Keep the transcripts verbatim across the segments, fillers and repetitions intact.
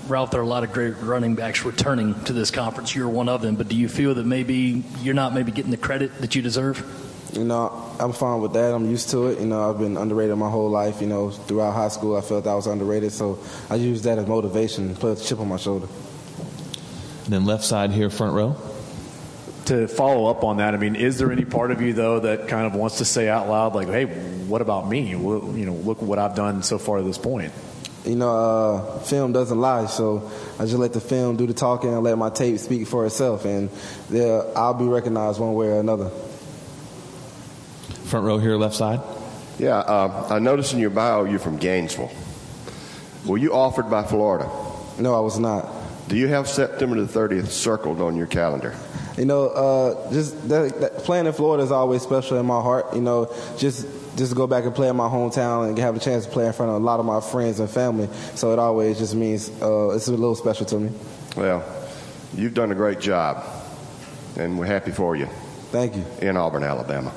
Ralph, there are a lot of great running backs returning to this conference. You're one of them, but do you feel that maybe you're not maybe getting the credit that you deserve? You know, I'm fine with that. I'm used to it. You know, I've been underrated my whole life. You know, throughout high school, I felt I was underrated, so I use that as motivation, put a chip on my shoulder. And then left side here, front row. To follow up on that, I mean, is there any part of you, though, that kind of wants to say out loud, like, hey, what about me? Well, you know, look what I've done so far to this point. You know, uh, film doesn't lie, so I just let the film do the talking and let my tape speak for itself, and I'll be recognized one way or another. Front row here, left side. Yeah, uh, I noticed in your bio you're from Gainesville. Were you offered by Florida? No, I was not. Do you have September the thirtieth circled on your calendar? You know, uh, just that, that playing in Florida is always special in my heart. You know, just just to go back and play in my hometown and have a chance to play in front of a lot of my friends and family. So it always just means uh, it's a little special to me. Well, you've done a great job, and we're happy for you. Thank you. In Auburn, Alabama.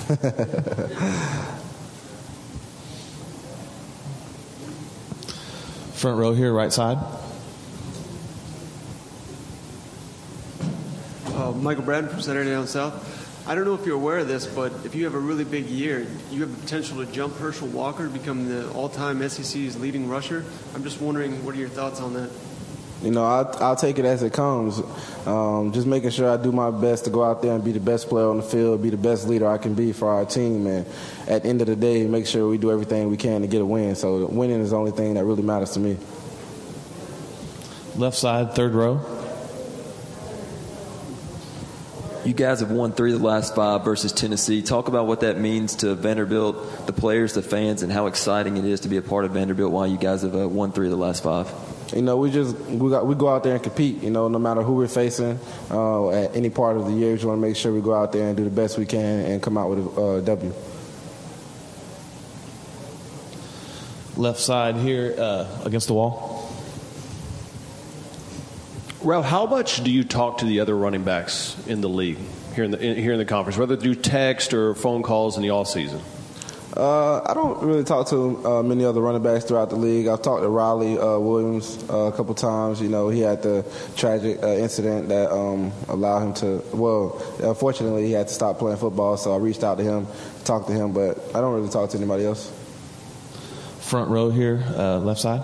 Front row here, right side. Uh, Michael Bradden from Saturday Down South. I don't know if you're aware of this, but if you have a really big year, you have the potential to jump Herschel Walker to become the all-time S E C's leading rusher. I'm just wondering, what are your thoughts on that? You know, I'll, I'll take it as it comes. Um, just making sure I do my best to go out there and be the best player on the field, be the best leader I can be for our team, and at the end of the day, make sure we do everything we can to get a win. So winning is the only thing that really matters to me. Left side, third row. You guys have won three of the last five versus Tennessee. Talk about what that means to Vanderbilt, the players, the fans, and how exciting it is to be a part of Vanderbilt while you guys have uh, won three of the last five. You know, we just we got we go out there and compete. You know, no matter who we're facing uh, at any part of the year, we just want to make sure we go out there and do the best we can and come out with a uh, W. Left side here, uh, against the wall. Ralph, how much do you talk to the other running backs in the league here in the in, here in the conference, whether through text or phone calls in the off season? Uh, I don't really talk to uh, many other running backs throughout the league. I've talked to Riley uh, Williams uh, a couple times. You know, he had the tragic uh, incident that um, allowed him to, well, unfortunately he had to stop playing football, so I reached out to him, talked to him, but I don't really talk to anybody else. Front row here, uh, left side.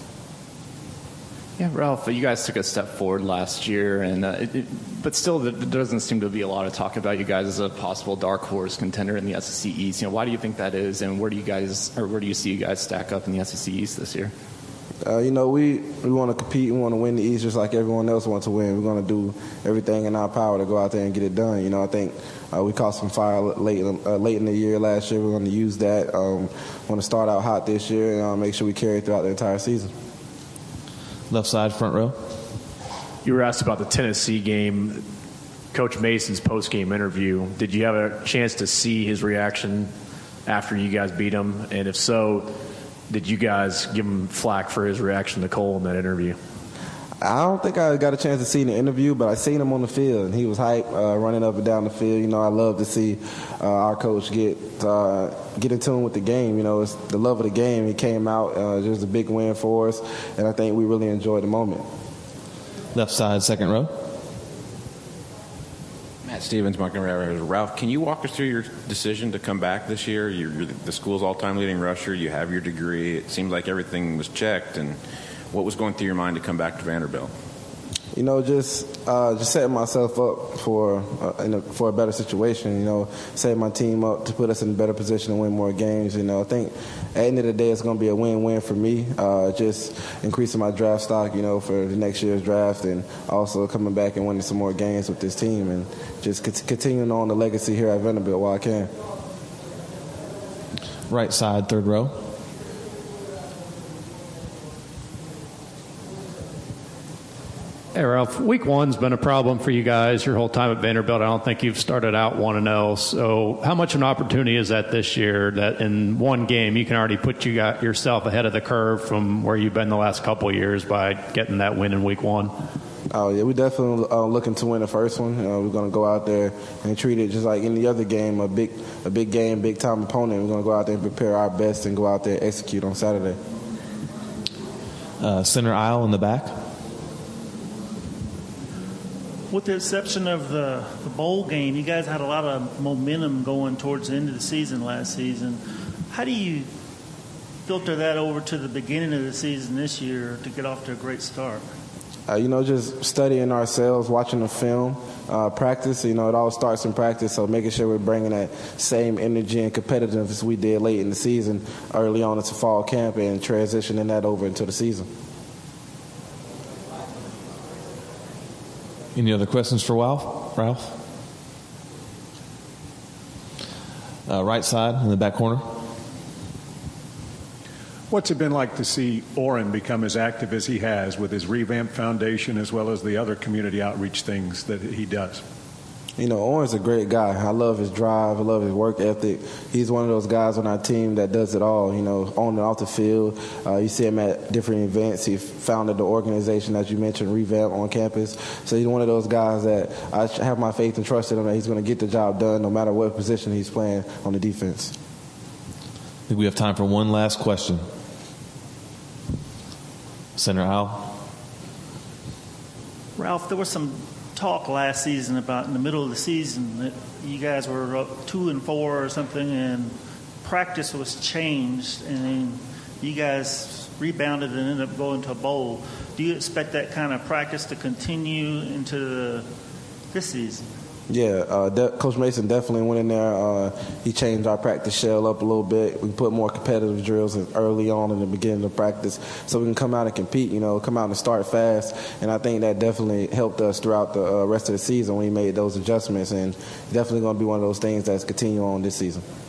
Yeah, Ralph, you guys took a step forward last year, and uh, it, it, but still, there doesn't seem to be a lot of talk about you guys as a possible dark horse contender in the S E C East. You know, why do you think that is, and where do you guys, or where do you see you guys stack up in the S E C East this year? Uh, you know, we, we want to compete. We want to win the East just like everyone else wants to win. We're going to do everything in our power to go out there and get it done. You know, I think uh, we caught some fire late uh, late in the year last year. We're going to use that. Um, want to start out hot this year and uh, make sure we carry it throughout the entire season. Left side, front row. You were asked about the Tennessee game, Coach Mason's post-game interview. Did you have a chance to see his reaction after you guys beat him? And if so, did you guys give him flack for his reaction to Cole in that interview? I don't think I got a chance to see the interview, but I seen him on the field, and he was hype, uh, running up and down the field. You know, I love to see uh, our coach get uh, get in tune with the game. You know, it's the love of the game. He came out. Uh, it was a big win for us, and I think we really enjoyed the moment. Left side, second row. Matt Stevens, Montgomery. Ralph, can you walk us through your decision to come back this year? You're, you're the school's all-time leading rusher. You have your degree. It seems like everything was checked, and what was going through your mind to come back to Vanderbilt? You know, just uh, just setting myself up for uh, in a, for a better situation. You know, setting my team up to put us in a better position to win more games. You know, I think at the end of the day, it's going to be a win-win for me. Uh, just increasing my draft stock, you know, for the next year's draft, and also coming back and winning some more games with this team, and just continuing on the legacy here at Vanderbilt while I can. Right side, third row. Hey, Ralph, week one's been a problem for you guys your whole time at Vanderbilt. I don't think you've started out one and oh. So how much of an opportunity is that this year that in one game you can already put you got yourself ahead of the curve from where you've been the last couple of years by getting that win in week one? Oh, yeah, we're definitely uh, looking to win the first one. Uh, we're going to go out there and treat it just like any other game, a big a big game, big-time opponent. We're going to go out there and prepare our best and go out there and execute on Saturday. Uh, center aisle in the back. With the exception of the, the bowl game, you guys had a lot of momentum going towards the end of the season last season. How do you filter that over to the beginning of the season this year to get off to a great start? Uh, you know, just studying ourselves, watching the film, uh, practice. You know, it all starts in practice, so making sure we're bringing that same energy and competitiveness we did late in the season, early on into fall camp, and transitioning that over into the season. Any other questions for Ralph? Ralph? Uh, right side in the back corner. What's it been like to see Orrin become as active as he has with his revamped foundation as well as the other community outreach things that he does? You know, Orrin's a great guy. I love his drive. I love his work ethic. He's one of those guys on our team that does it all, you know, on and off the field. Uh, you see him at different events. He founded the organization, as you mentioned, Revamp on campus. So he's one of those guys that I have my faith and trust in him that he's going to get the job done no matter what position he's playing on the defense. I think we have time for one last question. Center aisle. Ralph, there was some talk last season about in the middle of the season that you guys were up two and four or something, and practice was changed, and you guys rebounded and ended up going to a bowl. Do you expect that kind of practice to continue into the, this season? Yeah, uh, De- Coach Mason definitely went in there. Uh, he changed our practice shell up a little bit. We put more competitive drills early on in the beginning of practice so we can come out and compete, you know, come out and start fast. And I think that definitely helped us throughout the uh, rest of the season when we made those adjustments, and definitely going to be one of those things that's continue on this season.